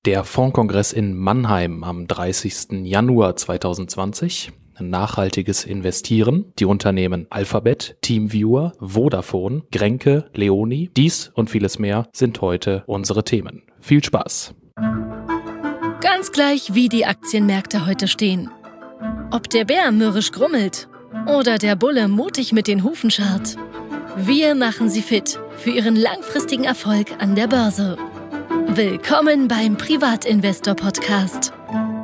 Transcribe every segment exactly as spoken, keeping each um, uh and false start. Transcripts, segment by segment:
Der Fondskongress in Mannheim am dreißigsten Januar zweitausendzwanzig. Nachhaltiges Investieren. Die Unternehmen Alphabet, Teamviewer, Vodafone, Grenke, Leoni. Dies und vieles mehr sind heute unsere Themen. Viel Spaß! Ganz gleich, wie die Aktienmärkte heute stehen. Ob der Bär mürrisch grummelt oder der Bulle mutig mit den Hufen scharrt. Wir machen Sie fit für Ihren langfristigen Erfolg an der Börse. Willkommen beim Privatinvestor-Podcast.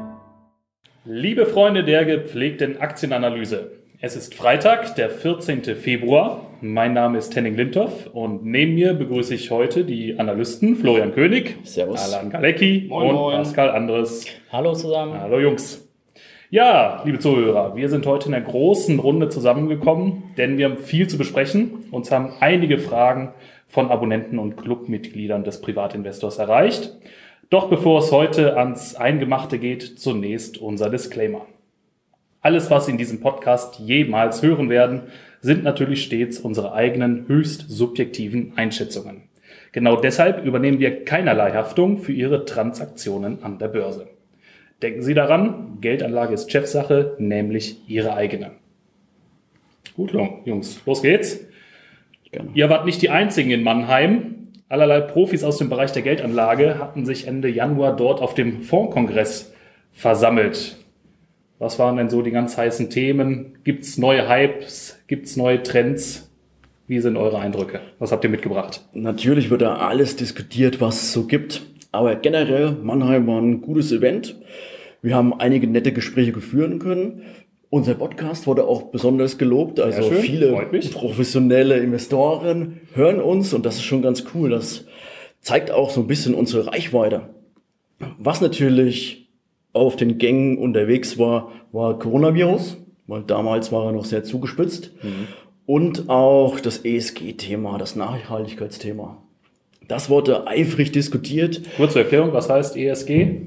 Liebe Freunde der gepflegten Aktienanalyse, es ist Freitag, der vierzehnten Februar. Mein Name ist Henning Lindhoff und neben mir begrüße ich heute die Analysten Florian König, Servus, Alan Galecki moin, und moin. Pascal Andres. Hallo zusammen. Hallo Jungs. Ja, liebe Zuhörer, wir sind heute in einer großen Runde zusammengekommen, denn wir haben viel zu besprechen. Uns haben einige Fragen von Abonnenten und Clubmitgliedern des Privatinvestors erreicht. Doch bevor es heute ans Eingemachte geht, zunächst unser Disclaimer. Alles, was Sie in diesem Podcast jemals hören werden, sind natürlich stets unsere eigenen höchst subjektiven Einschätzungen. Genau deshalb übernehmen wir keinerlei Haftung für Ihre Transaktionen an der Börse. Denken Sie daran, Geldanlage ist Chefsache, nämlich Ihre eigene. Gut, Jungs, los geht's. Gerne. Ihr wart nicht die Einzigen in Mannheim. Allerlei Profis aus dem Bereich der Geldanlage hatten sich Ende Januar dort auf dem Fondskongress versammelt. Was waren denn so die ganz heißen Themen? Gibt's neue Hypes? Gibt's neue Trends? Wie sind eure Eindrücke? Was habt ihr mitgebracht? Natürlich wird da alles diskutiert, was es so gibt. Aber generell, Mannheim war ein gutes Event. Wir haben einige nette Gespräche führen können. Unser Podcast wurde auch besonders gelobt. Also viele professionelle Investoren hören uns und das ist schon ganz cool. Das zeigt auch so ein bisschen unsere Reichweite. Was natürlich auf den Gängen unterwegs war, war Coronavirus, weil damals war er noch sehr zugespitzt. Mhm. Und auch das E S G-Thema, das Nachhaltigkeitsthema. Das wurde eifrig diskutiert. Kurze Erklärung, was heißt E S G?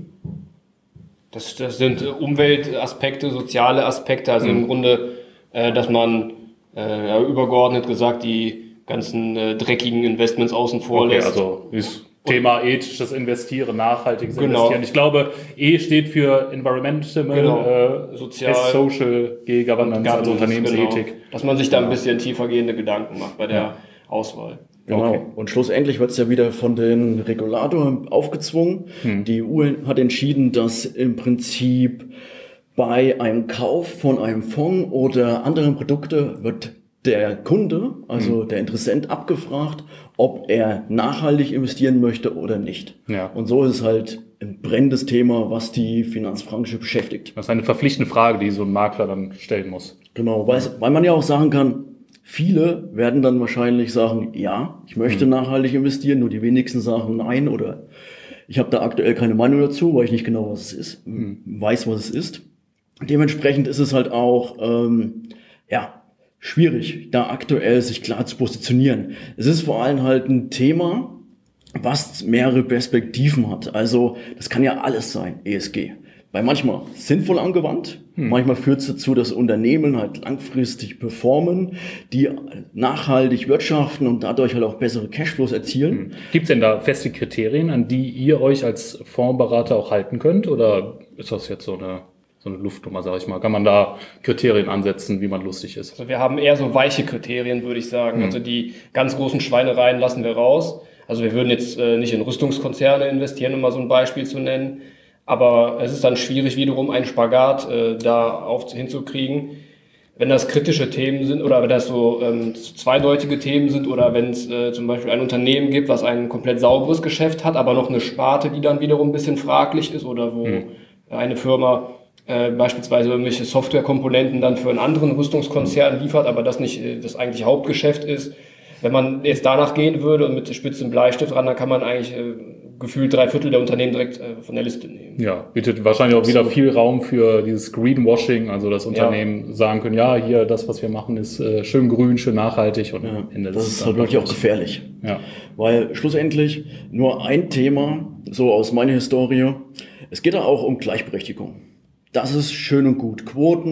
Das, das sind Umweltaspekte, soziale Aspekte, also mhm. im Grunde, äh, dass man äh, ja, übergeordnet gesagt die ganzen äh, dreckigen Investments außen vor okay, lässt. Also das Thema ethisches Investieren, nachhaltiges genau. Investieren. Ich glaube, E steht für Environmental, genau. äh, Sozial, Social, G-Governance, also Unternehmensethik. Genau. Dass man sich da ein bisschen tiefergehende Gedanken macht bei der ja. Auswahl. Genau. Okay. Und schlussendlich wird es ja wieder von den Regulatoren aufgezwungen. Hm. Die E U hat entschieden, dass im Prinzip bei einem Kauf von einem Fonds oder anderen Produkte wird der Kunde, also hm. der Interessent, abgefragt, ob er nachhaltig investieren möchte oder nicht. Ja. Und so ist es halt ein brennendes Thema, was die Finanzbranche beschäftigt. Das ist eine verpflichtende Frage, die so ein Makler dann stellen muss. Genau, weil, weil man ja auch sagen kann, viele werden dann wahrscheinlich sagen, ja, ich möchte mhm. nachhaltig investieren, nur die wenigsten sagen nein oder ich habe da aktuell keine Meinung dazu, weil ich nicht genau, was es ist, mhm. weiß, was es ist. Dementsprechend ist es halt auch ähm, ja schwierig, da aktuell sich klar zu positionieren. Es ist vor allem halt ein Thema, was mehrere Perspektiven hat. Also das kann ja alles sein, E S G. Bei manchmal sinnvoll angewandt, hm. manchmal führt es dazu, dass Unternehmen halt langfristig performen, die nachhaltig wirtschaften und dadurch halt auch bessere Cashflows erzielen. Hm. Gibt es denn da feste Kriterien, an die ihr euch als Fondsberater auch halten könnt? Oder ist das jetzt so eine, so eine Luftnummer, sag ich mal? Kann man da Kriterien ansetzen, wie man lustig ist? Also wir haben eher so weiche Kriterien, würde ich sagen. Hm. Also die ganz großen Schweinereien lassen wir raus. Also wir würden jetzt äh, nicht in Rüstungskonzerne investieren, um mal so ein Beispiel zu nennen. Aber es ist dann schwierig, wiederum einen Spagat äh, da auf, hinzukriegen. Wenn das kritische Themen sind oder wenn das so ähm, zweideutige Themen sind oder wenn es äh, zum Beispiel ein Unternehmen gibt, was ein komplett sauberes Geschäft hat, aber noch eine Sparte, die dann wiederum ein bisschen fraglich ist oder wo mhm. eine Firma äh, beispielsweise irgendwelche Softwarekomponenten dann für einen anderen Rüstungskonzern liefert, aber das nicht äh, das eigentliche Hauptgeschäft ist. Wenn man jetzt danach gehen würde und mit spitzem Bleistift ran, dann kann man eigentlich äh, gefühlt drei Viertel der Unternehmen direkt äh, von der Liste nehmen. Ja, bietet wahrscheinlich auch wieder viel Raum für dieses Greenwashing, also dass Unternehmen ja. sagen können, ja, hier, das, was wir machen, ist äh, schön grün, schön nachhaltig. Und ja, am Ende das ist halt wirklich auch gefährlich. Ja. Weil schlussendlich nur ein Thema, so aus meiner Historie, es geht da auch um Gleichberechtigung. Das ist schön und gut. Quoten,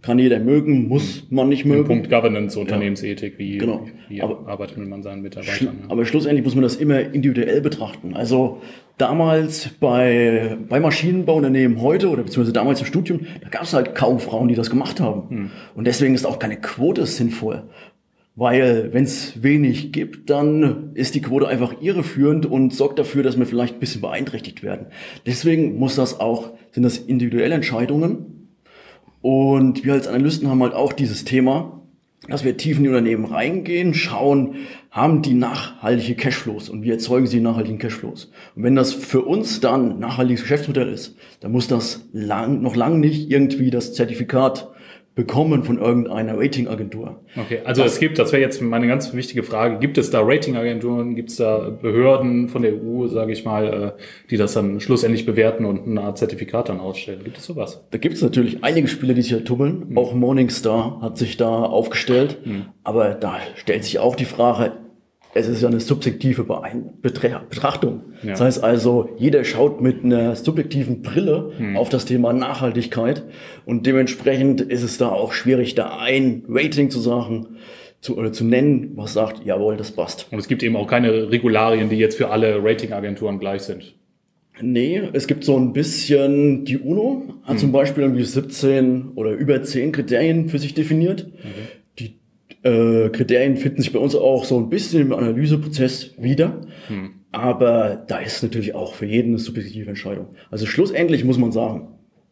kann jeder mögen, muss man nicht mögen. Punkt Governance, Unternehmensethik, wie, genau. wie aber, arbeitet man seinen Mitarbeitern. Ja. Aber schlussendlich muss man das immer individuell betrachten. Also damals bei, bei Maschinenbauunternehmen heute oder beziehungsweise damals im Studium, da gab es halt kaum Frauen, die das gemacht haben. Hm. Und deswegen ist auch keine Quote sinnvoll. Weil wenn es wenig gibt, dann ist die Quote einfach irreführend und sorgt dafür, dass wir vielleicht ein bisschen beeinträchtigt werden. Deswegen muss das auch, sind das individuelle Entscheidungen. Und wir als Analysten haben halt auch dieses Thema, dass wir tief in die Unternehmen reingehen, schauen, haben die nachhaltige Cashflows und wie erzeugen sie nachhaltigen Cashflows. Und wenn das für uns dann nachhaltiges Geschäftsmodell ist, dann muss das lang, noch lange nicht irgendwie das Zertifikat bekommen von irgendeiner Ratingagentur. Okay, also das, es gibt, das wäre jetzt meine ganz wichtige Frage, gibt es da Ratingagenturen, gibt es da Behörden von der E U, sage ich mal, die das dann schlussendlich bewerten und eine Art Zertifikat dann ausstellen? Gibt es sowas? Da gibt es natürlich einige Spieler, die sich da tummeln. Hm. Auch Morningstar hat sich da aufgestellt. Hm. Aber da stellt sich auch die Frage, es ist ja eine subjektive Betrachtung. Ja. Das heißt also, jeder schaut mit einer subjektiven Brille hm. auf das Thema Nachhaltigkeit und dementsprechend ist es da auch schwierig, da ein Rating zu sagen, zu, oder zu nennen, was sagt, jawohl, das passt. Und es gibt eben auch keine Regularien, die jetzt für alle Ratingagenturen gleich sind. Nee, es gibt so ein bisschen, die UNO hat hm. zum Beispiel irgendwie siebzehn oder über zehn Kriterien für sich definiert. Okay. Äh, Kriterien finden sich bei uns auch so ein bisschen im Analyseprozess wieder. Hm. Aber da ist natürlich auch für jeden eine subjektive Entscheidung. Also schlussendlich muss man sagen,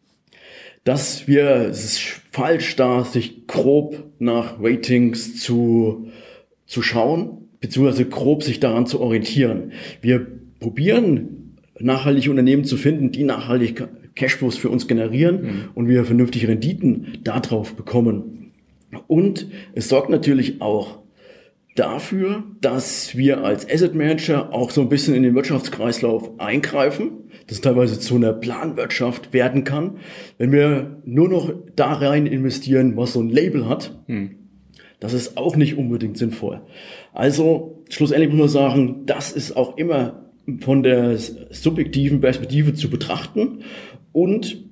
dass wir, es ist falsch da, sich grob nach Ratings zu, zu schauen, beziehungsweise grob sich daran zu orientieren. Wir probieren, nachhaltige Unternehmen zu finden, die nachhaltig Cashflows für uns generieren hm. und wir vernünftige Renditen darauf bekommen. Und es sorgt natürlich auch dafür, dass wir als Asset Manager auch so ein bisschen in den Wirtschaftskreislauf eingreifen, das teilweise zu einer Planwirtschaft werden kann. Wenn wir nur noch da rein investieren, was so ein Label hat, hm. das ist auch nicht unbedingt sinnvoll. Also schlussendlich muss man sagen, das ist auch immer von der subjektiven Perspektive zu betrachten. Und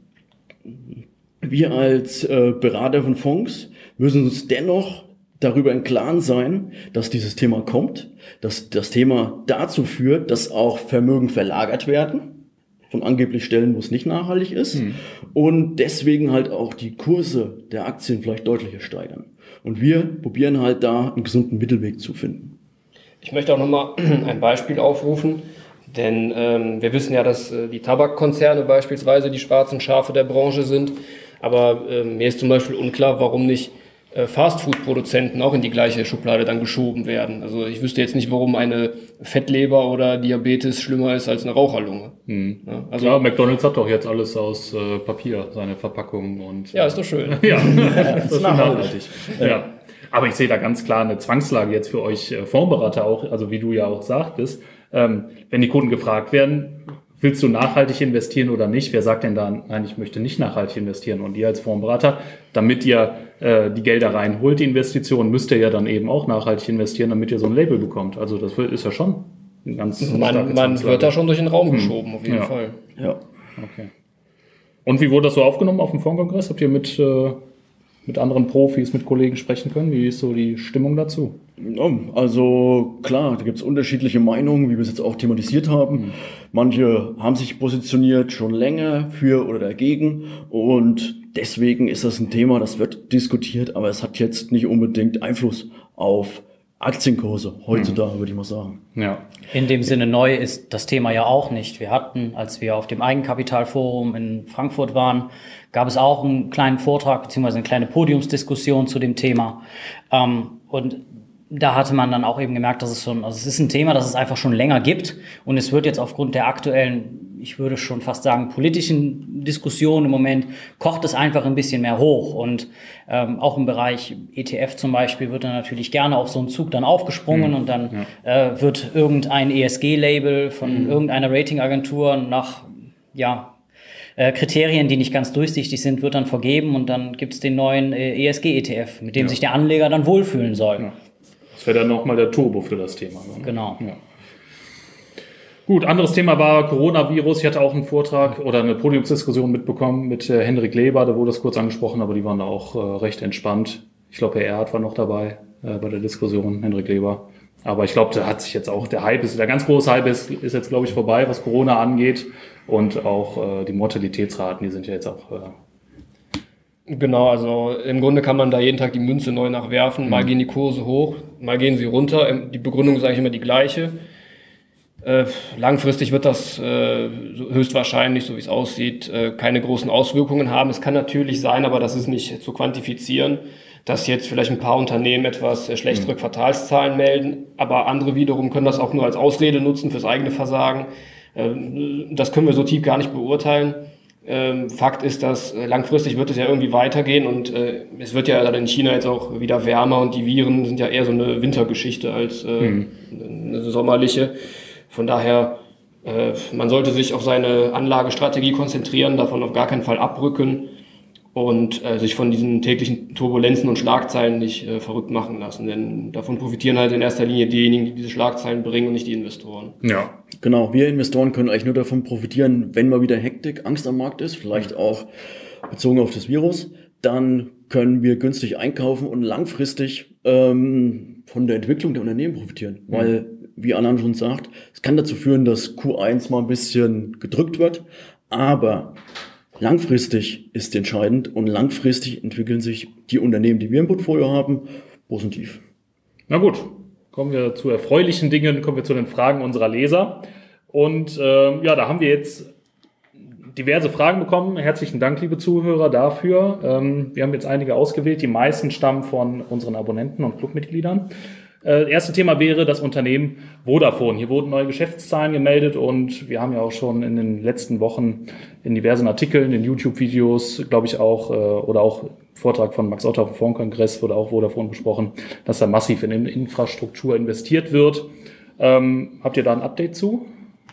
wir als äh, Berater von Fonds müssen uns dennoch darüber im Klaren sein, dass dieses Thema kommt, dass das Thema dazu führt, dass auch Vermögen verlagert werden von angeblich Stellen, wo es nicht nachhaltig ist hm. und deswegen halt auch die Kurse der Aktien vielleicht deutlicher steigern. Und wir probieren halt da einen gesunden Mittelweg zu finden. Ich möchte auch nochmal ein Beispiel aufrufen, denn ähm, wir wissen ja, dass äh, die Tabakkonzerne beispielsweise die schwarzen Schafe der Branche sind, aber äh, mir ist zum Beispiel unklar, warum nicht Fastfood-Produzenten auch in die gleiche Schublade dann geschoben werden. Also ich wüsste jetzt nicht, warum eine Fettleber oder Diabetes schlimmer ist als eine Raucherlunge. Hm. Ja, also ja, McDonald's hat doch jetzt alles aus äh, Papier, seine Verpackungen. Und, ja, ist doch schön. ja, das ist nachhaltig. Ja. Ja. Aber ich sehe da ganz klar eine Zwangslage jetzt für euch äh, Fondsberater auch, also wie du ja auch sagtest, ähm, wenn die Kunden gefragt werden, willst du nachhaltig investieren oder nicht? Wer sagt denn da, nein, ich möchte nicht nachhaltig investieren? Und ihr als Fondsberater, damit ihr äh, die Gelder reinholt, die Investitionen, müsst ihr ja dann eben auch nachhaltig investieren, damit ihr so ein Label bekommt. Also das ist ja schon ein ganz Man, man wird da schon durch den Raum geschoben, hm. auf jeden ja. Fall. Ja. Okay. Und wie wurde das so aufgenommen auf dem Fondskongress? Habt ihr mit, äh, mit anderen Profis, mit Kollegen sprechen können? Wie ist so die Stimmung dazu? Also klar, da gibt es unterschiedliche Meinungen, wie wir es jetzt auch thematisiert haben. Mhm. Manche haben sich positioniert schon länger für oder dagegen und deswegen ist das ein Thema, das wird diskutiert, aber es hat jetzt nicht unbedingt Einfluss auf Aktienkurse heutzutage, mhm. würde ich mal sagen. Ja. In dem Sinne neu ist das Thema ja auch nicht. Wir hatten, als wir auf dem Eigenkapitalforum in Frankfurt waren, gab es auch einen kleinen Vortrag bzw. eine kleine Podiumsdiskussion zu dem Thema. Ähm, und da hatte man dann auch eben gemerkt, dass es schon, also es ist ein Thema, das es einfach schon länger gibt und es wird jetzt aufgrund der aktuellen, ich würde schon fast sagen, politischen Diskussionen im Moment, kocht es einfach ein bisschen mehr hoch und ähm, auch im Bereich E T F zum Beispiel wird dann natürlich gerne auf so einen Zug dann aufgesprungen mhm. und dann ja. äh, wird irgendein E S G-Label von mhm. irgendeiner Ratingagentur nach, ja, äh, Kriterien, die nicht ganz durchsichtig sind, wird dann vergeben und dann gibt es den neuen äh, E S G-E T F, mit dem ja. sich der Anleger dann wohlfühlen soll. Ja. Das wäre dann nochmal der Turbo für das Thema. Ne? Genau. Ja. Gut, anderes Thema war Coronavirus. Ich hatte auch einen Vortrag oder eine Podiumsdiskussion mitbekommen mit äh, Hendrik Leber, da wurde das kurz angesprochen, aber die waren da auch äh, recht entspannt. Ich glaube, Herr Erhardt war noch dabei äh, bei der Diskussion, Hendrik Leber. Aber ich glaube, da hat sich jetzt auch, der Hype ist, der ganz große Hype ist, ist jetzt, glaube ich, vorbei, was Corona angeht. Und auch äh, die Mortalitätsraten, die sind ja jetzt auch... Äh Genau, also im Grunde kann man da jeden Tag die Münze neu nachwerfen. Mhm. Mal gehen die Kurse hoch, mal gehen sie runter. Die Begründung ist eigentlich immer die gleiche. Äh, langfristig wird das äh, höchstwahrscheinlich, so wie es aussieht, äh, keine großen Auswirkungen haben. Es kann natürlich sein, aber das ist nicht zu quantifizieren, dass jetzt vielleicht ein paar Unternehmen etwas äh, schlechtere mhm. Quartalszahlen melden, aber andere wiederum können das auch nur als Ausrede nutzen fürs eigene Versagen. Äh, das können wir so tief gar nicht beurteilen. Ähm, Fakt ist, dass äh, langfristig wird es ja irgendwie weitergehen und äh, es wird ja dann in China jetzt auch wieder wärmer und die Viren sind ja eher so eine Wintergeschichte als äh, mhm. eine sommerliche. Von daher, äh, man sollte sich auf seine Anlagestrategie konzentrieren, davon auf gar keinen Fall abrücken und äh, sich von diesen täglichen Turbulenzen und Schlagzeilen nicht äh, verrückt machen lassen. Denn davon profitieren halt in erster Linie diejenigen, die diese Schlagzeilen bringen und nicht die Investoren. Ja, genau. Wir Investoren können eigentlich nur davon profitieren, wenn mal wieder Hektik, Angst am Markt ist, vielleicht auch bezogen auf das Virus. Dann können wir günstig einkaufen und langfristig ähm, von der Entwicklung der Unternehmen profitieren. Mhm. Weil, wie Annan schon sagt, es kann dazu führen, dass Q eins mal ein bisschen gedrückt wird, aber langfristig ist entscheidend und langfristig entwickeln sich die Unternehmen, die wir im Portfolio haben, positiv. Na gut, kommen wir zu erfreulichen Dingen, kommen wir zu den Fragen unserer Leser. Und äh, ja, da haben wir jetzt diverse Fragen bekommen. Herzlichen Dank, liebe Zuhörer, dafür. Ähm, wir haben jetzt einige ausgewählt. Die meisten stammen von unseren Abonnenten und Clubmitgliedern. Äh, erste Thema wäre das Unternehmen Vodafone. Hier wurden neue Geschäftszahlen gemeldet und wir haben ja auch schon in den letzten Wochen in diversen Artikeln, in YouTube-Videos, glaube ich auch, äh, oder auch Vortrag von Max Otter auf dem Fondskongress wurde auch Vodafone besprochen, dass da massiv in Infrastruktur investiert wird. Ähm, habt ihr da ein Update zu?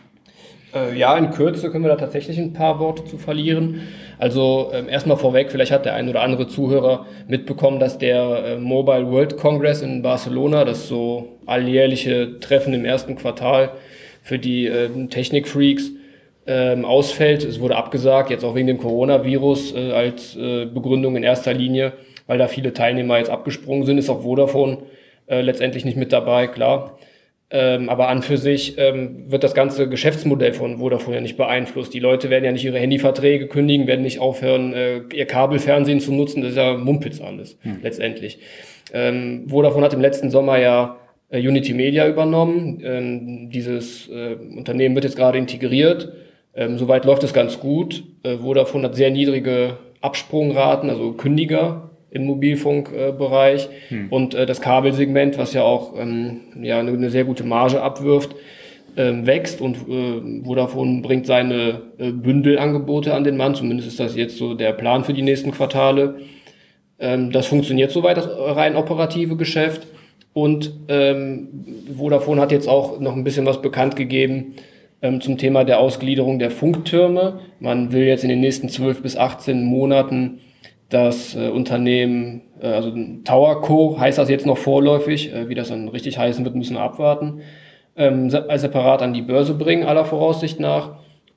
Äh, ja, in Kürze können wir da tatsächlich ein paar Worte zu verlieren. Also ähm, erstmal vorweg, vielleicht hat der ein oder andere Zuhörer mitbekommen, dass der äh, Mobile World Congress in Barcelona, das so alljährliche Treffen im ersten Quartal für die äh, Technikfreaks, ähm, ausfällt. Es wurde abgesagt, jetzt auch wegen dem Coronavirus äh, als äh, Begründung in erster Linie, weil da viele Teilnehmer jetzt abgesprungen sind, ist auch Vodafone äh, letztendlich nicht mit dabei, klar. Ähm, aber an für sich ähm, wird das ganze Geschäftsmodell von Vodafone ja nicht beeinflusst. Die Leute werden ja nicht ihre Handyverträge kündigen, werden nicht aufhören, äh, ihr Kabelfernsehen zu nutzen. Das ist ja Mumpitz alles, hm. letztendlich. Ähm, Vodafone hat im letzten Sommer ja äh, Unity Media übernommen. Ähm, dieses äh, Unternehmen wird jetzt gerade integriert. Ähm, soweit läuft es ganz gut. Äh, Vodafone hat sehr niedrige Absprungraten, also Kündiger im Mobilfunkbereich äh, hm. und äh, das Kabelsegment, was ja auch ähm, ja eine, eine sehr gute Marge abwirft, ähm, wächst und äh, Vodafone bringt seine äh, Bündelangebote an den Mann, zumindest ist das jetzt so der Plan für die nächsten Quartale. Ähm, das funktioniert soweit, das rein operative Geschäft und ähm, Vodafone hat jetzt auch noch ein bisschen was bekannt gegeben ähm, zum Thema der Ausgliederung der Funktürme. Man will jetzt in den nächsten zwölf bis achtzehn Monaten das äh, Unternehmen, äh, also TowerCo heißt das jetzt noch vorläufig, äh, wie das dann richtig heißen wird, müssen wir abwarten, ähm, separat an die Börse bringen, aller Voraussicht nach.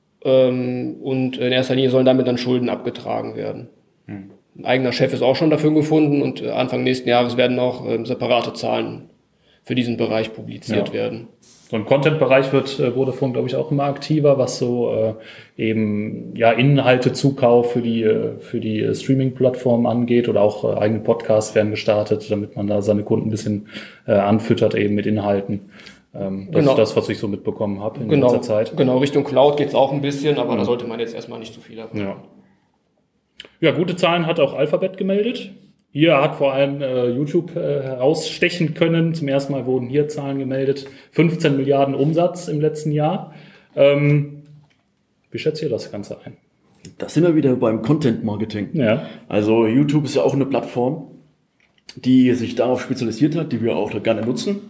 Ähm, und in erster Linie sollen damit dann Schulden abgetragen werden. Hm. Ein eigener Chef ist auch schon dafür gefunden und äh, Anfang nächsten Jahres werden auch äh, separate Zahlen für diesen Bereich publiziert ja. werden. So im Content-Bereich wird äh, Vodafone, glaube ich, auch immer aktiver, was so äh, eben ja Inhaltezukauf für die äh, für die äh, Streaming-Plattform angeht oder auch äh, eigene Podcasts werden gestartet, damit man da seine Kunden ein bisschen äh, anfüttert eben mit Inhalten. Ähm, das genau. ist das, was ich so mitbekommen habe in genau. letzter Zeit. Genau, Richtung Cloud geht's auch ein bisschen, aber mhm. da sollte man jetzt erstmal nicht zu viel haben. Ja. ja, gute Zahlen hat auch Alphabet gemeldet. Hier hat vor allem äh, YouTube äh, herausstechen können. Zum ersten Mal wurden hier Zahlen gemeldet. fünfzehn Milliarden Umsatz im letzten Jahr. Ähm, wie schätzt ihr das Ganze ein? Da sind wir wieder beim Content Marketing. Ja. Also YouTube ist ja auch eine Plattform, die sich darauf spezialisiert hat, die wir auch gerne nutzen.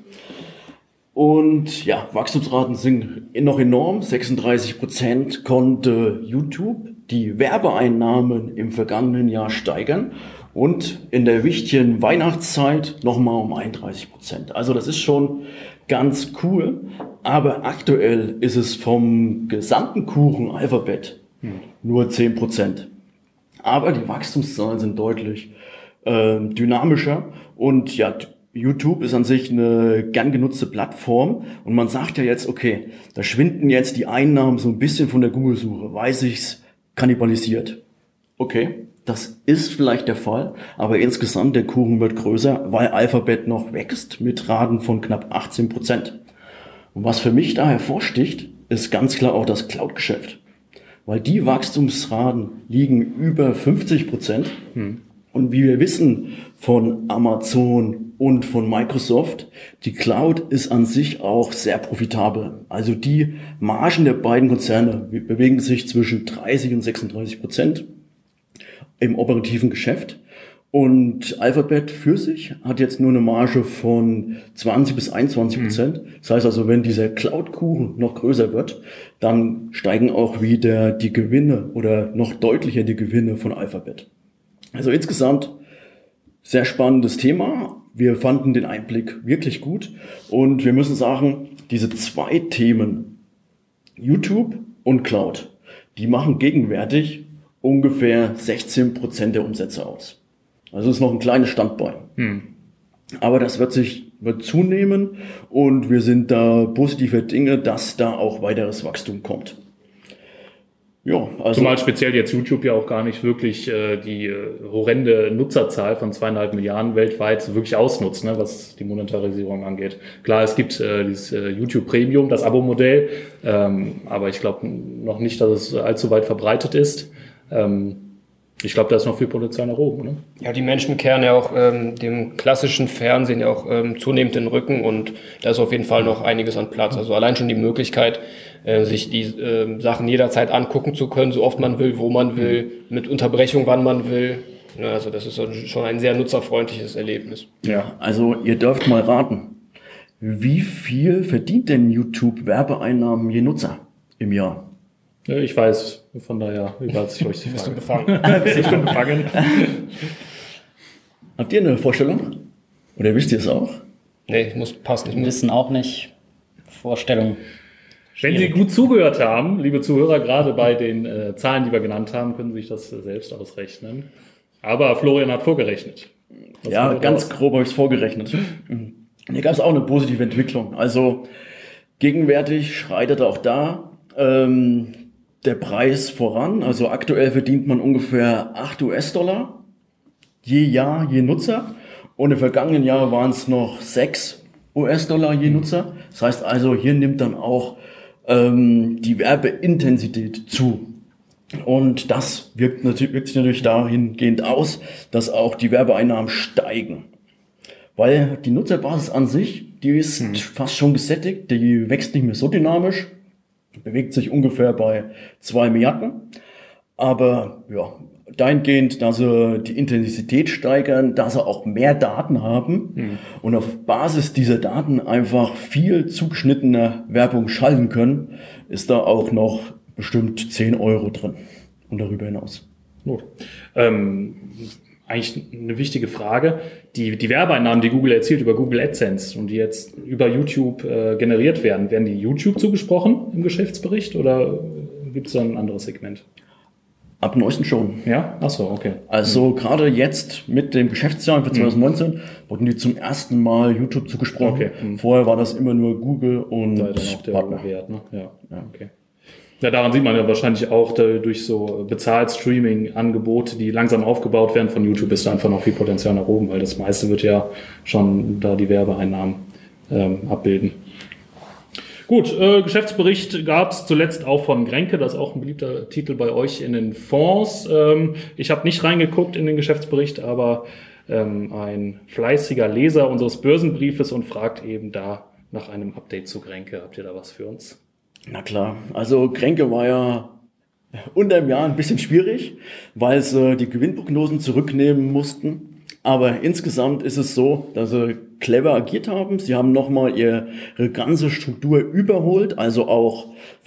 Und ja, Wachstumsraten sind noch enorm. sechsunddreißig Prozent konnte YouTube die Werbeeinnahmen im vergangenen Jahr steigern. Und in der wichtigen Weihnachtszeit nochmal um einunddreißig Prozent. Also das ist schon ganz cool, aber aktuell ist es vom gesamten Kuchen Alphabet hm. nur zehn Prozent. Aber die Wachstumszahlen sind deutlich äh, dynamischer und ja, YouTube ist an sich eine gern genutzte Plattform und man sagt ja jetzt, okay, da schwinden jetzt die Einnahmen so ein bisschen von der Google-Suche, weil sich's kannibalisiert. Okay, das ist vielleicht der Fall, aber insgesamt der Kuchen wird größer, weil Alphabet noch wächst mit Raten von knapp achtzehn Prozent. Und was für mich da hervorsticht, ist ganz klar auch das Cloud-Geschäft. Weil die Wachstumsraten liegen über fünfzig Prozent. Hm. Und wie wir wissen von Amazon und von Microsoft, die Cloud ist an sich auch sehr profitabel. Also die Margen der beiden Konzerne bewegen sich zwischen dreißig und sechsunddreißig Prozent im operativen Geschäft. Und Alphabet für sich hat jetzt nur eine Marge von zwanzig bis einundzwanzig Prozent. Mhm. Das heißt also, wenn dieser Cloud-Kuchen noch größer wird, dann steigen auch wieder die Gewinne oder noch deutlicher die Gewinne von Alphabet. Also insgesamt sehr spannendes Thema. Wir fanden den Einblick wirklich gut und wir müssen sagen, diese zwei Themen, YouTube und Cloud, die machen gegenwärtig ungefähr sechzehn Prozent der Umsätze aus. Also ist noch ein kleines Standbein. Hm. Aber das wird sich wird zunehmen und wir sind da positiver Dinge, dass da auch weiteres Wachstum kommt. Ja, also zumal speziell jetzt YouTube ja auch gar nicht wirklich äh, die äh, horrende Nutzerzahl von zweieinhalb Milliarden weltweit wirklich ausnutzt, ne, was die Monetarisierung angeht. Klar, es gibt äh, dieses äh, YouTube Premium, das Abo-Modell, ähm, aber ich glaube noch nicht, dass es allzu weit verbreitet ist. Ähm, Ich glaube, da ist noch viel Potenzial nach oben, ne? Ja, die Menschen kehren ja auch ähm, dem klassischen Fernsehen ja auch ähm, zunehmend den Rücken und da ist auf jeden Fall noch einiges an Platz. Also allein schon die Möglichkeit, äh, sich die äh, Sachen jederzeit angucken zu können, so oft man will, wo man will, mit Unterbrechung, wann man will. Ja, also das ist schon ein sehr nutzerfreundliches Erlebnis. Ja, also ihr dürft mal raten, wie viel verdient denn YouTube Werbeeinnahmen je Nutzer im Jahr? Ich weiß, von daher überlasse ich euch die Frage. Bist du gefangen? Bist du schon gefangen? Habt ihr eine Vorstellung? Oder wisst ihr es auch? Nee, ich muss, passt nicht. Wir wissen auch nicht. Vorstellung. Wenn Sie gut zugehört haben, liebe Zuhörer, gerade bei den äh, Zahlen, die wir genannt haben, können Sie sich das äh, selbst ausrechnen. Aber Florian hat vorgerechnet. Was ja, ganz raus? grob habe ich es vorgerechnet. Hier gab es auch eine positive Entwicklung. Also gegenwärtig schreitet auch da ähm, der Preis voran. Also aktuell verdient man ungefähr acht US-Dollar je Jahr, je Nutzer. Und im vergangenen Jahr waren es noch sechs US-Dollar je Nutzer. Das heißt also, hier nimmt dann auch ähm, die Werbeintensität zu. Und das wirkt, natürlich, wirkt sich natürlich dahingehend aus, dass auch die Werbeeinnahmen steigen. Weil die Nutzerbasis an sich, die ist hm. fast schon gesättigt, die wächst nicht mehr so dynamisch. Bewegt sich ungefähr bei zwei Milliarden. Aber ja, dahingehend, dass sie die Intensität steigern, dass sie auch mehr Daten haben mhm. und auf Basis dieser Daten einfach viel zugeschnittene Werbung schalten können, ist da auch noch bestimmt zehn Euro drin und darüber hinaus. Gut. Ähm, eigentlich eine wichtige Frage. Die, die Werbeeinnahmen, die Google erzielt über Google AdSense und die jetzt über YouTube äh, generiert werden, werden die YouTube zugesprochen im Geschäftsbericht oder gibt es da ein anderes Segment? Ab neuesten schon. Ja? Ach so, okay. Also mhm. gerade jetzt mit dem Geschäftsjahr für zwanzig neunzehn mhm. wurden die zum ersten Mal YouTube zugesprochen. Okay. Mhm. Vorher war das immer nur Google und da dann auch der Partner. Wert, ne? Ja, ja, okay. Ja, daran sieht man ja wahrscheinlich auch durch so Bezahlt-Streaming-Angebote, die langsam aufgebaut werden von YouTube, ist da einfach noch viel Potenzial nach oben, weil das meiste wird ja schon da die Werbeeinnahmen ähm, abbilden. Gut, äh, Geschäftsbericht gab es zuletzt auch von Grenke, das ist auch ein beliebter Titel bei euch in den Fonds. Ähm, ich habe nicht reingeguckt in den Geschäftsbericht, aber ähm, ein fleißiger Leser unseres Börsenbriefes und fragt eben da nach einem Update zu Grenke. Habt ihr da was für uns? Na klar, also Grenke war ja unter dem Jahr ein bisschen schwierig, weil sie die Gewinnprognosen zurücknehmen mussten. Aber insgesamt ist es so, dass sie clever agiert haben. Sie haben nochmal ihre ganze Struktur überholt, also auch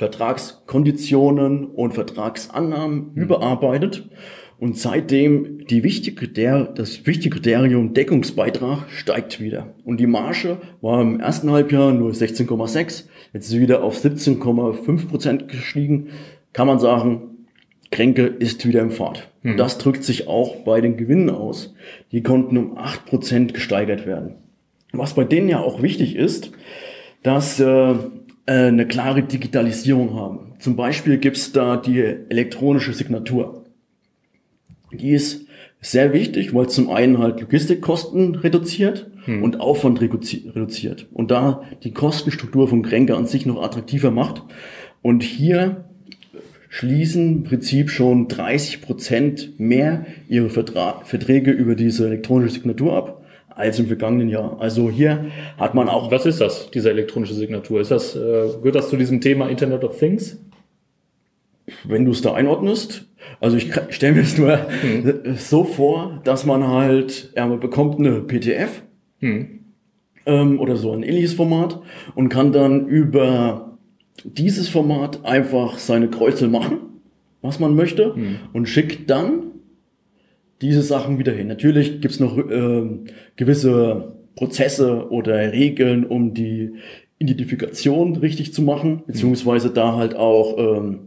Vertragskonditionen und Vertragsannahmen mhm. überarbeitet. Und seitdem die wichtige, der, das wichtige Kriterium Deckungsbeitrag steigt wieder. Und die Marge war im ersten Halbjahr nur sechzehn Komma sechs, jetzt ist sie wieder auf siebzehn Komma fünf Prozent gestiegen. Kann man sagen, Grenke ist wieder im Fahrt. Mhm. Und das drückt sich auch bei den Gewinnen aus. Die konnten um acht Prozent gesteigert werden. Was bei denen ja auch wichtig ist, dass äh, eine klare Digitalisierung haben. Zum Beispiel gibt es da die elektronische Signatur. Die ist sehr wichtig, weil es zum einen halt Logistikkosten reduziert hm. und Aufwand reduziert. Und da die Kostenstruktur von Grenke an sich noch attraktiver macht. Und hier schließen im Prinzip schon dreißig Prozent mehr ihre Vertra- Verträge über diese elektronische Signatur ab als im vergangenen Jahr. Also hier hat man auch... Was ist das, diese elektronische Signatur? Ist das, äh, gehört das zu diesem Thema Internet of Things? Wenn du es da einordnest, also ich stelle mir das nur hm. so vor, dass man halt, ja, man bekommt eine P D F hm. ähm, oder so ein ähnliches Format und kann dann über dieses Format einfach seine Kreuzel machen, was man möchte hm. und schickt dann diese Sachen wieder hin. Natürlich gibt's noch äh, gewisse Prozesse oder Regeln, um die Identifikation richtig zu machen, beziehungsweise da halt auch ähm,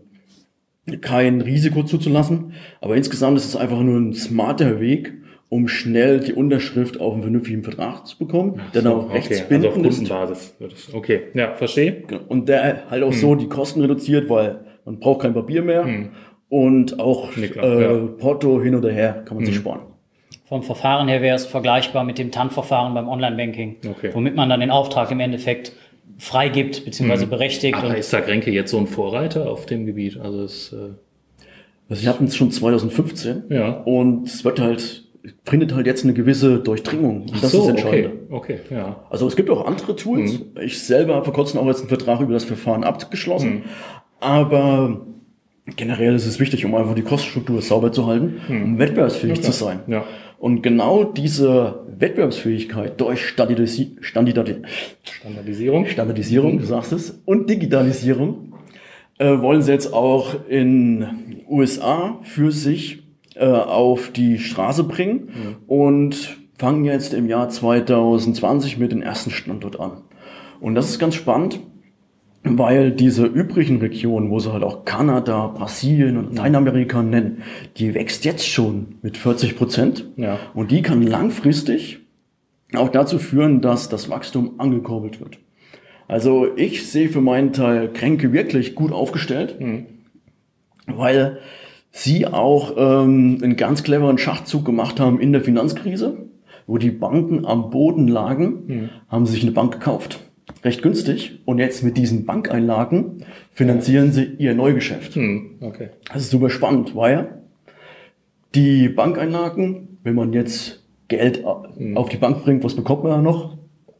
kein Risiko zuzulassen, aber insgesamt ist es einfach nur ein smarter Weg, um schnell die Unterschrift auf einen vernünftigen Vertrag zu bekommen, der dann auch rechtsbindend okay. Also auf Kundenbasis wird es. Okay, ja, verstehe. Und der halt auch hm. so die Kosten reduziert, weil man braucht kein Papier mehr hm. und auch nee, klar, äh, ja. Porto hin oder her kann man hm. sich sparen. Vom Verfahren her wäre es vergleichbar mit dem T A N-Verfahren beim Online-Banking, okay. womit man dann den Auftrag im Endeffekt freigibt bzw. Mhm. berechtigt. Aber und ist da Grenke jetzt so ein Vorreiter auf dem Gebiet? Also es, äh also wir hatten es schon zwanzig fünfzehn ja. und es wird halt, findet halt jetzt eine gewisse Durchdringung. Und das so, ist entscheidend. Okay, okay, ja. Also es gibt auch andere Tools. Mhm. Ich selber habe vor kurzem auch jetzt einen Vertrag über das Verfahren abgeschlossen. Mhm. Aber generell ist es wichtig, um einfach die Kostenstruktur sauber zu halten, mhm. um wettbewerbsfähig okay. zu sein. Ja. Und genau diese Wettbewerbsfähigkeit durch Standardisi- Standardisi- Standardisierung, Standardisierung, mhm. du sagst es, und Digitalisierung äh, wollen sie jetzt auch in U S A für sich äh, auf die Straße bringen mhm. und fangen jetzt im Jahr zwanzig zwanzig mit dem ersten Standort an. Und das ist ganz spannend, weil diese übrigen Regionen, wo sie halt auch Kanada, Brasilien und Lateinamerika nennen, die wächst jetzt schon mit vierzig Prozent. Ja. Und die kann langfristig auch dazu führen, dass das Wachstum angekurbelt wird. Also ich sehe für meinen Teil Grenke wirklich gut aufgestellt, mhm. weil sie auch ähm, einen ganz cleveren Schachzug gemacht haben in der Finanzkrise, wo die Banken am Boden lagen, mhm. haben sich eine Bank gekauft. Recht günstig. Und jetzt mit diesen Bankeinlagen finanzieren sie ihr Neugeschäft. Hm, okay. Das ist super spannend, weil die Bankeinlagen, wenn man jetzt Geld hm. auf die Bank bringt, was bekommt man da noch?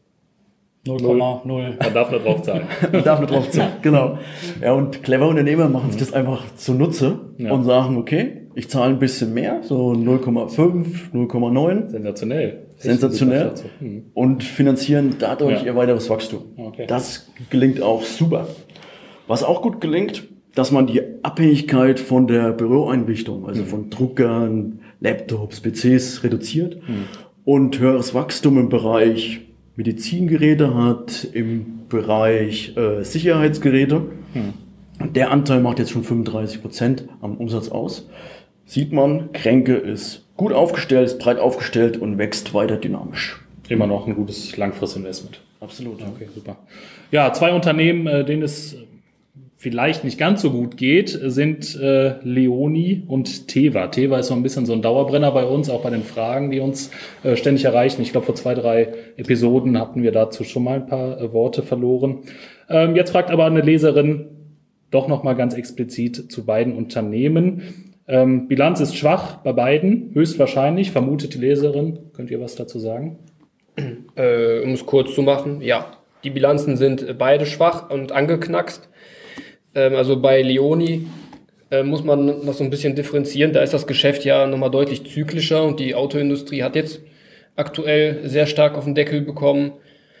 null Komma null. Man darf nur drauf zahlen. Man darf nur drauf zahlen, genau. Ja, und clever Unternehmer machen sich das einfach zunutze ja. und sagen, okay, ich zahle ein bisschen mehr, so null Komma fünf, null Komma neun. Sensationell. Sensationell. Hm. Und finanzieren dadurch ja. ihr weiteres Wachstum. Okay. Das gelingt auch super. Was auch gut gelingt, dass man die Abhängigkeit von der Büroeinrichtung, also mhm. von Druckern, Laptops, P Cs reduziert mhm. und höheres Wachstum im Bereich Medizingeräte hat, im Bereich äh, Sicherheitsgeräte. Mhm. Der Anteil macht jetzt schon fünfunddreißig Prozent am Umsatz aus. Sieht man, Grenke ist gut aufgestellt, ist breit aufgestellt und wächst weiter dynamisch. Immer noch ein gutes Langfristinvestment. Absolut. Okay, super. Ja, zwei Unternehmen, denen es vielleicht nicht ganz so gut geht, sind äh, Leoni und Teva. Teva ist so ein bisschen so ein Dauerbrenner bei uns, auch bei den Fragen, die uns äh, ständig erreichen. Ich glaube, vor zwei, drei Episoden hatten wir dazu schon mal ein paar äh, Worte verloren. Ähm, jetzt fragt aber eine Leserin doch nochmal ganz explizit zu beiden Unternehmen. Ähm, Bilanz ist schwach bei beiden, höchstwahrscheinlich, vermutet die Leserin. Könnt ihr was dazu sagen? Äh, um es kurz zu machen, ja. Die Bilanzen sind beide schwach und angeknackst. Ähm, also bei Leoni äh, muss man noch so ein bisschen differenzieren. Da ist das Geschäft ja nochmal deutlich zyklischer und die Autoindustrie hat jetzt aktuell sehr stark auf den Deckel bekommen.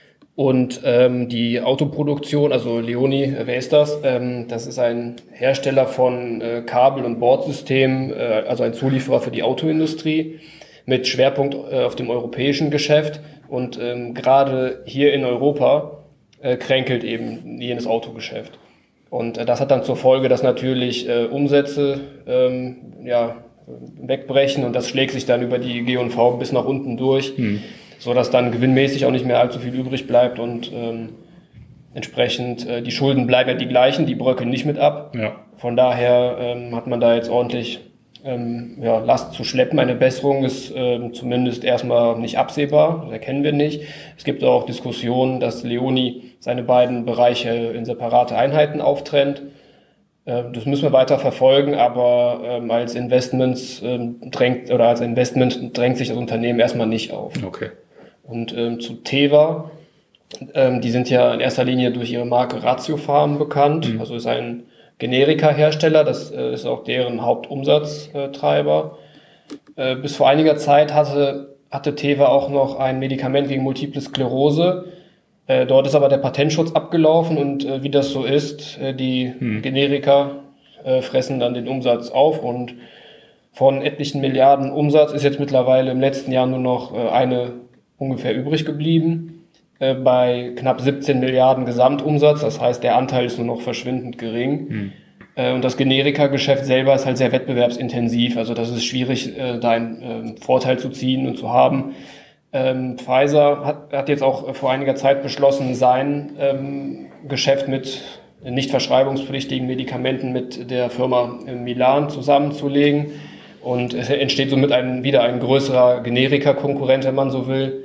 Und ähm, die Autoproduktion, also Leoni, wer ist das? Ähm, das ist ein Hersteller von äh, Kabel- und Bordsystemen, äh, also ein Zulieferer für die Autoindustrie mit Schwerpunkt äh, auf dem europäischen Geschäft. Und ähm, gerade hier in Europa äh, kränkelt eben jenes Autogeschäft. Und äh, das hat dann zur Folge, dass natürlich äh, Umsätze ähm, ja, wegbrechen und das schlägt sich dann über die G und V bis nach unten durch. Hm. So dass dann gewinnmäßig auch nicht mehr allzu viel übrig bleibt und ähm, entsprechend äh, die Schulden bleiben ja die gleichen, die bröckeln nicht mit ab. Ja. Von daher ähm, hat man da jetzt ordentlich ähm, ja, Last zu schleppen. Eine Besserung ist ähm, zumindest erstmal nicht absehbar, das erkennen wir nicht. Es gibt auch Diskussionen, dass Leoni seine beiden Bereiche in separate Einheiten auftrennt. Äh, das müssen wir weiter verfolgen, aber ähm, als Investments ähm, drängt oder als Investment drängt sich das Unternehmen erstmal nicht auf. Okay. Und ähm, zu Teva, ähm, die sind ja in erster Linie durch ihre Marke Ratiopharm bekannt, mhm. also ist ein Generika-Hersteller, das äh, ist auch deren Hauptumsatztreiber. Äh, bis vor einiger Zeit hatte, hatte Teva auch noch ein Medikament gegen Multiple Sklerose. Äh, dort ist aber der Patentschutz abgelaufen und äh, wie das so ist, äh, die mhm. Generika äh, fressen dann den Umsatz auf und von etlichen Milliarden Umsatz ist jetzt mittlerweile im letzten Jahr nur noch äh, eine ungefähr übrig geblieben, äh, bei knapp siebzehn Milliarden Gesamtumsatz. Das heißt, der Anteil ist nur noch verschwindend gering. Mhm. Äh, und das Generika-Geschäft selber ist halt sehr wettbewerbsintensiv. Also das ist schwierig, äh, da einen äh, Vorteil zu ziehen und zu haben. Ähm, Pfizer hat, hat jetzt auch vor einiger Zeit beschlossen, sein ähm, Geschäft mit nicht verschreibungspflichtigen Medikamenten mit der Firma in Milan zusammenzulegen. Und es entsteht somit ein, wieder ein größerer Generika-Konkurrent, wenn man so will.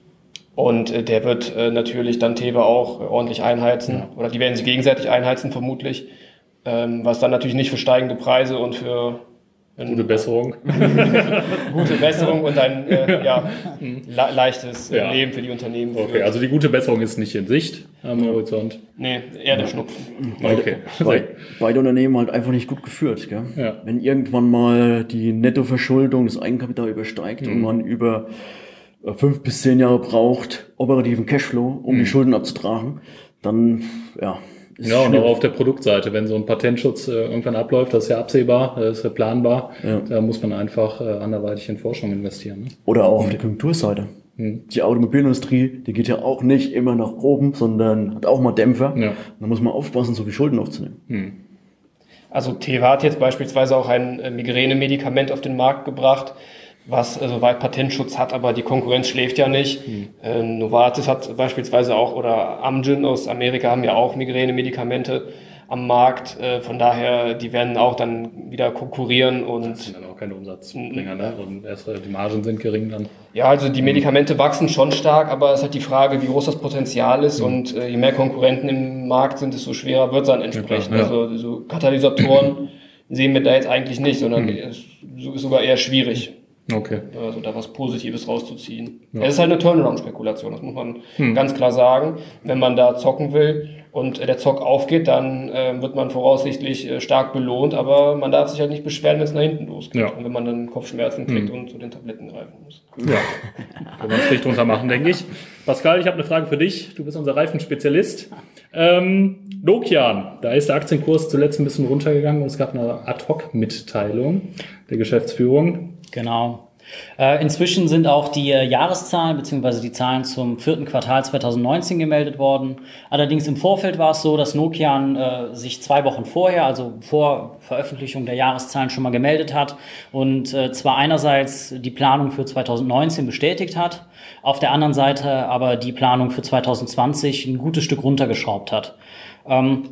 Und äh, der wird äh, natürlich dann Teva auch äh, ordentlich einheizen. Ja. Oder die werden sich gegenseitig einheizen, vermutlich. Ähm, was dann natürlich nicht für steigende Preise und für gute Besserung. gute Besserung und ein äh, ja, le- leichtes ja. Leben für die Unternehmen. Okay, also die gute Besserung ist nicht in Sicht am Horizont. Nee, eher der Schnupfen. Beide, okay. Beide, beide Unternehmen halt einfach nicht gut geführt. Gell? Ja. Wenn irgendwann mal die Nettoverschuldung, das Eigenkapital übersteigt mhm. und man über fünf bis zehn Jahre braucht, operativen Cashflow, um mhm. die Schulden abzutragen, dann ja. Ja, und auch auf der Produktseite, wenn so ein Patentschutz äh, irgendwann abläuft, das ist ja absehbar, das ist ja planbar, ja. Da muss man einfach äh, anderweitig in Forschung investieren. Ne? Oder auch auf der Konjunkturseite. Hm. Die Automobilindustrie, die geht ja auch nicht immer nach oben, sondern hat auch mal Dämpfer. Ja. Da muss man aufpassen, so viel Schulden aufzunehmen. Hm. Also Teva hat jetzt beispielsweise auch ein äh, Migräne-Medikament auf den Markt gebracht, was soweit also Patentschutz hat, aber die Konkurrenz schläft ja nicht. Mhm. Äh, Novartis hat beispielsweise auch, oder Amgen aus Amerika haben ja auch Migräne-Medikamente am Markt. Äh, von daher, die werden auch dann wieder konkurrieren. Und das sind dann auch keine Umsatzbringer, ne? Und erst die Margen sind gering dann. Ja, also die Medikamente mhm. wachsen schon stark, aber es ist halt die Frage, wie groß das Potenzial ist. Mhm. Und äh, je mehr Konkurrenten im Markt sind, desto schwerer wird es dann entsprechend. Ja, also so Katalysatoren sehen wir da jetzt eigentlich nicht, sondern mhm. es ist sogar eher schwierig. Okay. Also da was Positives rauszuziehen. Ja. Es ist halt eine Turnaround-Spekulation, das muss man hm. ganz klar sagen. Wenn man da zocken will und der Zock aufgeht, dann äh, wird man voraussichtlich äh, stark belohnt, aber man darf sich halt nicht beschweren, wenn es nach hinten losgeht. Ja. Und wenn man dann Kopfschmerzen kriegt hm. und zu den Tabletten greifen muss. Ja, kann man es nicht drunter machen, denke ich. Pascal, ich habe eine Frage für dich. Du bist unser Reifenspezialist. Ähm, Nokian, da ist der Aktienkurs zuletzt ein bisschen runtergegangen und es gab eine Ad-Hoc-Mitteilung der Geschäftsführung. Genau. Äh, inzwischen sind auch die äh, Jahreszahlen bzw. die Zahlen zum vierten Quartal zwanzig neunzehn gemeldet worden. Allerdings im Vorfeld war es so, dass Nokian äh, sich zwei Wochen vorher, also vor Veröffentlichung der Jahreszahlen, schon mal gemeldet hat und äh, zwar einerseits die Planung für zwanzig neunzehn bestätigt hat, auf der anderen Seite aber die Planung für zwanzig zwanzig ein gutes Stück runtergeschraubt hat. Ähm,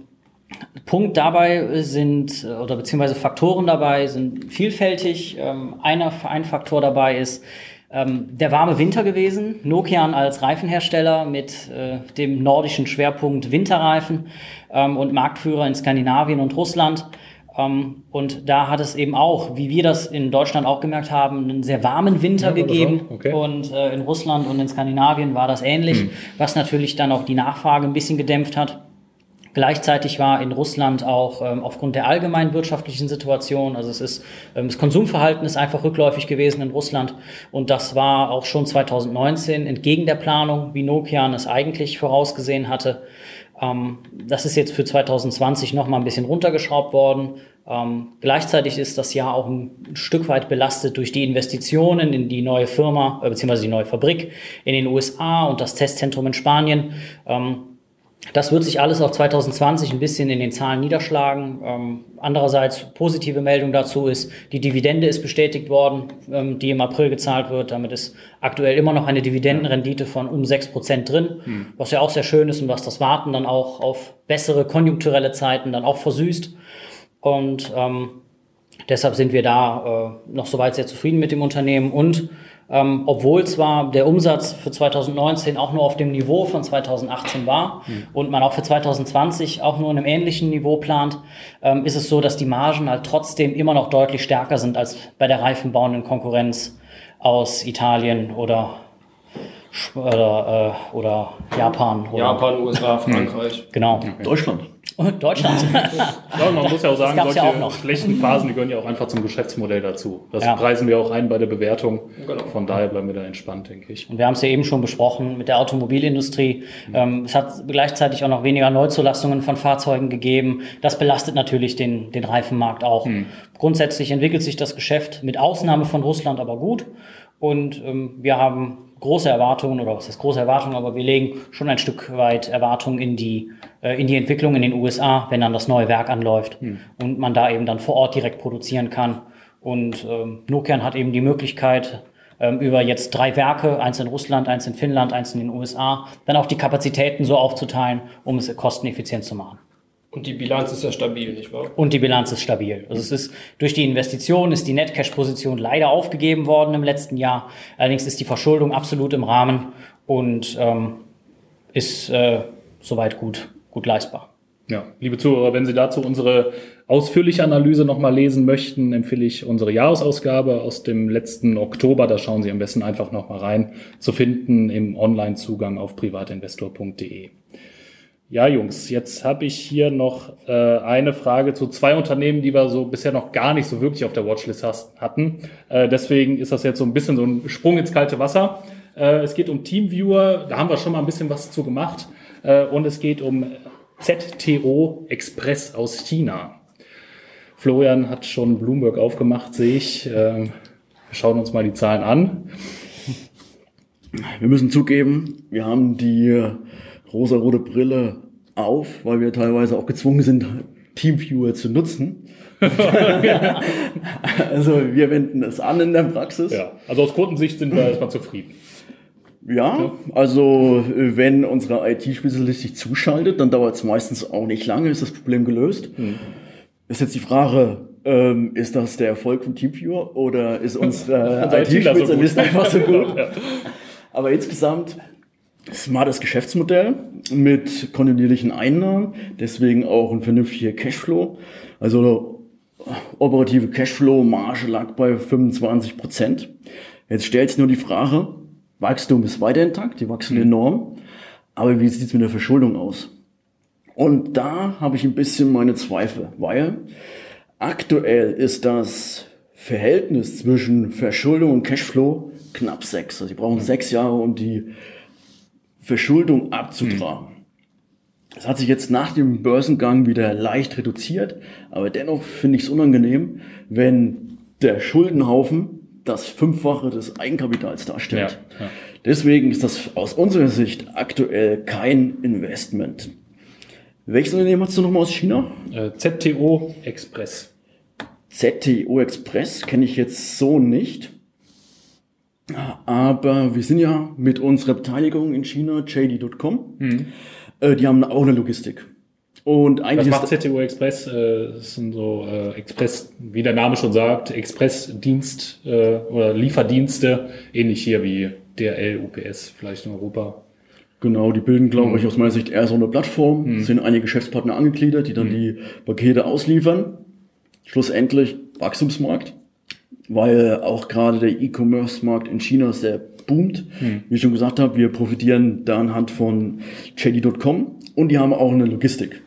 Punkt dabei sind, oder beziehungsweise Faktoren dabei sind vielfältig. Ähm, einer, ein Faktor dabei ist ähm, der warme Winter gewesen. Nokian als Reifenhersteller mit äh, dem nordischen Schwerpunkt Winterreifen ähm, und Marktführer in Skandinavien und Russland. Ähm, und da hat es eben auch, wie wir das in Deutschland auch gemerkt haben, einen sehr warmen Winter ja, gegeben. Okay. Und äh, in Russland und in Skandinavien war das ähnlich, hm. was natürlich dann auch die Nachfrage ein bisschen gedämpft hat. Gleichzeitig war in Russland auch ähm, aufgrund der allgemeinen wirtschaftlichen Situation, also es ist, ähm, das Konsumverhalten ist einfach rückläufig gewesen in Russland und das war auch schon zwanzig neunzehn entgegen der Planung, wie Nokian es eigentlich vorausgesehen hatte. Ähm, das ist jetzt für zwanzig zwanzig noch mal ein bisschen runtergeschraubt worden. Ähm, gleichzeitig ist das Jahr auch ein Stück weit belastet durch die Investitionen in die neue Firma, äh, beziehungsweise die neue Fabrik in den U S A und das Testzentrum in Spanien. Ähm, das wird sich alles auf zwanzig zwanzig ein bisschen in den Zahlen niederschlagen. Ähm, andererseits, positive Meldung dazu ist, die Dividende ist bestätigt worden, ähm, die im April gezahlt wird. Damit ist aktuell immer noch eine Dividendenrendite von um sechs Prozent drin, hm. was ja auch sehr schön ist und was das Warten dann auch auf bessere konjunkturelle Zeiten dann auch versüßt. Und ähm, deshalb sind wir da äh, noch soweit sehr zufrieden mit dem Unternehmen. Und ähm, obwohl zwar der Umsatz für zwanzig neunzehn auch nur auf dem Niveau von zwanzig achtzehn war mhm. und man auch für zwanzig zwanzig auch nur in einem ähnlichen Niveau plant, ähm, ist es so, dass die Margen halt trotzdem immer noch deutlich stärker sind als bei der reifenbauenden Konkurrenz aus Italien oder oder, äh, oder Japan. Oder Japan, U S A, Frankreich. Genau. Okay. Deutschland. Und Deutschland. Ja, man muss ja auch sagen, solche ja auch schlechten Phasen, die gehören ja auch einfach zum Geschäftsmodell dazu. Das ja. preisen wir auch ein bei der Bewertung. Genau. Von daher bleiben wir da entspannt, denke ich. Und wir haben es ja eben schon besprochen mit der Automobilindustrie. Mhm. Ähm, es hat gleichzeitig auch noch weniger Neuzulassungen von Fahrzeugen gegeben. Das belastet natürlich den, den Reifenmarkt auch. Mhm. Grundsätzlich entwickelt sich das Geschäft mit Ausnahme von Russland aber gut. Und ähm, wir haben große Erwartungen, oder was heißt große Erwartungen, aber wir legen schon ein Stück weit Erwartungen in die, äh, in die Entwicklung in den U S A, wenn dann das neue Werk anläuft hm. und man da eben dann vor Ort direkt produzieren kann. Und ähm, Nokian hat eben die Möglichkeit, ähm, über jetzt drei Werke, eins in Russland, eins in Finnland, eins in den U S A, dann auch die Kapazitäten so aufzuteilen, um es kosteneffizient zu machen. Und die Bilanz ist ja stabil, nicht wahr? Und die Bilanz ist stabil. Also es ist durch die Investition ist die Net-Cash-Position leider aufgegeben worden im letzten Jahr. Allerdings ist die Verschuldung absolut im Rahmen und ähm, ist äh, soweit gut, gut leistbar. Ja, liebe Zuhörer, wenn Sie dazu unsere ausführliche Analyse nochmal lesen möchten, empfehle ich unsere Jahresausgabe aus dem letzten Oktober. Da schauen Sie am besten einfach nochmal rein, zu finden im Online-Zugang auf privatinvestor punkt de. Ja, Jungs, jetzt habe ich hier noch äh, eine Frage zu zwei Unternehmen, die wir so bisher noch gar nicht so wirklich auf der Watchlist has- hatten. Äh, deswegen ist das jetzt so ein bisschen so ein Sprung ins kalte Wasser. Äh, es geht um TeamViewer, da haben wir schon mal ein bisschen was zu gemacht. Äh, und es geht um Z T O Express aus China. Florian hat schon Bloomberg aufgemacht, sehe ich. Äh, wir schauen uns mal die Zahlen an. Wir müssen zugeben, wir haben die rosa-rote Brille auf, weil wir teilweise auch gezwungen sind, TeamViewer zu nutzen. Also wir wenden es an in der Praxis. Ja, also aus Kundensicht sind wir erstmal zufrieden. Ja, also wenn unsere I T-Spezialist sich zuschaltet, dann dauert es meistens auch nicht lange, ist das Problem gelöst. Hm. Ist jetzt die Frage, ähm, ist das der Erfolg von TeamViewer oder ist unsere I T-Spezialist so einfach so gut? Ja. Aber insgesamt smartes Geschäftsmodell mit kontinuierlichen Einnahmen, deswegen auch ein vernünftiger Cashflow. Also operative Cashflow-Marge lag bei fünfundzwanzig Prozent. Jetzt stellt sich nur die Frage, Wachstum ist weiter intakt, die wachsen enorm, aber wie sieht es mit der Verschuldung aus? Und da habe ich ein bisschen meine Zweifel, weil aktuell ist das Verhältnis zwischen Verschuldung und Cashflow knapp sechs. Also die brauchen sechs Jahre, um die Verschuldung abzutragen. Das hat sich jetzt nach dem Börsengang wieder leicht reduziert, aber dennoch finde ich es unangenehm, wenn der Schuldenhaufen das Fünffache des Eigenkapitals darstellt. Ja, ja. Deswegen ist das aus unserer Sicht aktuell kein Investment. Welches Unternehmen hast du nochmal aus China? Äh, Z T O Express. Z T O Express kenne ich jetzt so nicht. Aber wir sind ja mit unserer Beteiligung in China, J D Punkt com, mhm. äh, die haben auch eine Logistik. Und eigentlich Was macht Z T O Express? Äh, das sind so äh, Express, wie der Name schon sagt, Expressdienst äh, oder Lieferdienste, ähnlich hier wie D H L, U P S, vielleicht in Europa. Genau, die bilden, glaube mhm. ich, aus meiner Sicht eher so eine Plattform, mhm. sind einige Geschäftspartner angegliedert, die dann mhm. die Pakete ausliefern. Schlussendlich Wachstumsmarkt, weil auch gerade der E-Commerce-Markt in China sehr boomt. Hm. Wie ich schon gesagt habe, wir profitieren da anhand von J D Punkt com und die haben auch eine Logistik.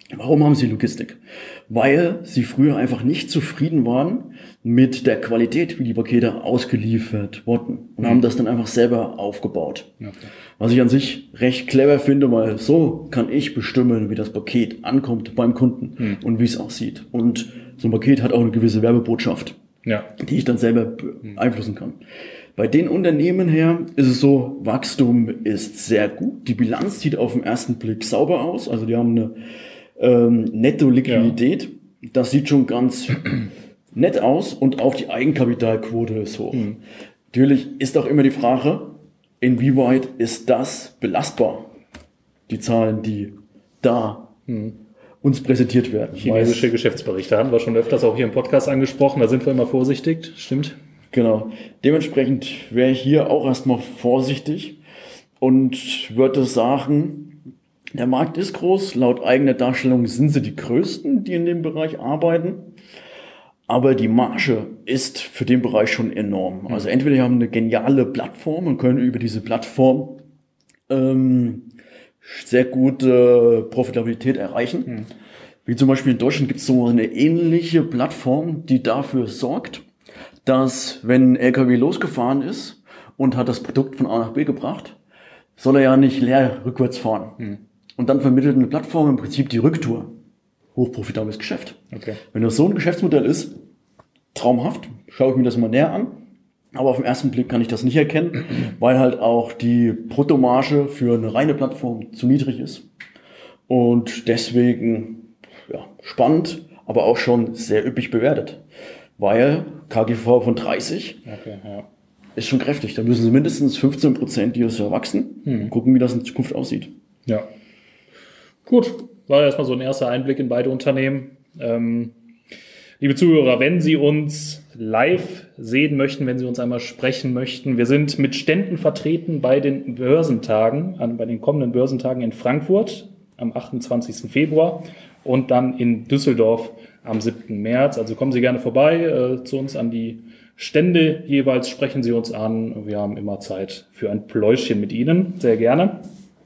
Warum haben sie Logistik? Weil sie früher einfach nicht zufrieden waren mit der Qualität, wie die Pakete ausgeliefert wurden und haben das dann einfach selber aufgebaut. Okay. Was ich an sich recht clever finde, weil so kann ich bestimmen, wie das Paket ankommt beim Kunden hm. und wie es aussieht. Und so ein Paket hat auch eine gewisse Werbebotschaft, ja. die ich dann selber beeinflussen kann. Bei den Unternehmen her ist es so, Wachstum ist sehr gut. Die Bilanz sieht auf den ersten Blick sauber aus. Also die haben eine ähm, Netto-Liquidität. Ja. Das sieht schon ganz nett aus und auch die Eigenkapitalquote ist hoch. Mhm. Natürlich ist auch immer die Frage, inwieweit ist das belastbar? Die Zahlen, die da mhm. uns präsentiert werden. Chinesische Geschäftsberichte haben wir schon öfters auch hier im Podcast angesprochen. Da sind wir immer vorsichtig, stimmt? Genau. Dementsprechend wäre ich hier auch erstmal vorsichtig und würde sagen, der Markt ist groß. Laut eigener Darstellung sind sie die größten, die in dem Bereich arbeiten. Aber die Marge ist für den Bereich schon enorm. Also entweder die haben eine geniale Plattform und können über diese Plattform ähm, sehr gute Profitabilität erreichen. Mhm. Wie zum Beispiel in Deutschland gibt es so eine ähnliche Plattform, die dafür sorgt, dass wenn ein L K W losgefahren ist und hat das Produkt von A nach B gebracht, soll er ja nicht leer rückwärts fahren. Mhm. Und dann vermittelt eine Plattform im Prinzip die Rücktour. Hochprofitables Geschäft. Okay. Wenn das so ein Geschäftsmodell ist, traumhaft, schaue ich mir das mal näher an. Aber auf den ersten Blick kann ich das nicht erkennen, weil halt auch die Bruttomarge für eine reine Plattform zu niedrig ist. Und deswegen ja, spannend, aber auch schon sehr üppig bewertet. Weil K G V von dreißig okay, ja. ist schon kräftig. Da müssen sie mindestens fünfzehn Prozent dieses Jahr wachsen hm. und gucken, wie das in Zukunft aussieht. Ja. Gut, war erstmal so ein erster Einblick in beide Unternehmen. Ähm, liebe Zuhörer, wenn Sie uns live sehen möchten, wenn Sie uns einmal sprechen möchten, wir sind mit Ständen vertreten bei den Börsentagen, an, bei den kommenden Börsentagen in Frankfurt am achtundzwanzigsten Februar und dann in Düsseldorf am siebten März. Also kommen Sie gerne vorbei äh, zu uns an die Stände jeweils, sprechen Sie uns an. Wir haben immer Zeit für ein Pläuschchen mit Ihnen, sehr gerne.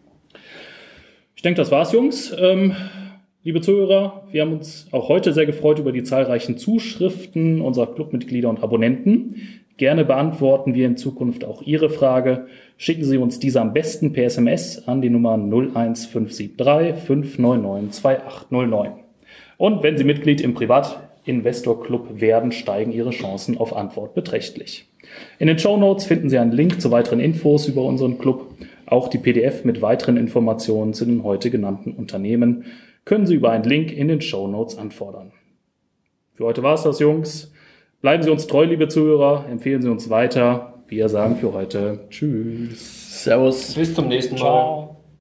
Ich denke, das war's, Jungs. Ähm, liebe Zuhörer, wir haben uns auch heute sehr gefreut über die zahlreichen Zuschriften unserer Clubmitglieder und Abonnenten. Gerne beantworten wir in Zukunft auch Ihre Frage. Schicken Sie uns diese am besten per S M S an die Nummer null eins fünf sieben drei fünf neun neun zwei acht null neun. Und wenn Sie Mitglied im Privatinvestor Club werden, steigen Ihre Chancen auf Antwort beträchtlich. In den Shownotes finden Sie einen Link zu weiteren Infos über unseren Club. Auch die P D F mit weiteren Informationen zu den heute genannten Unternehmen können Sie über einen Link in den Shownotes anfordern. Für heute war es das, Jungs. Bleiben Sie uns treu, liebe Zuhörer. Empfehlen Sie uns weiter. Wir sagen für heute Tschüss. Servus. Bis zum nächsten Mal. Ciao.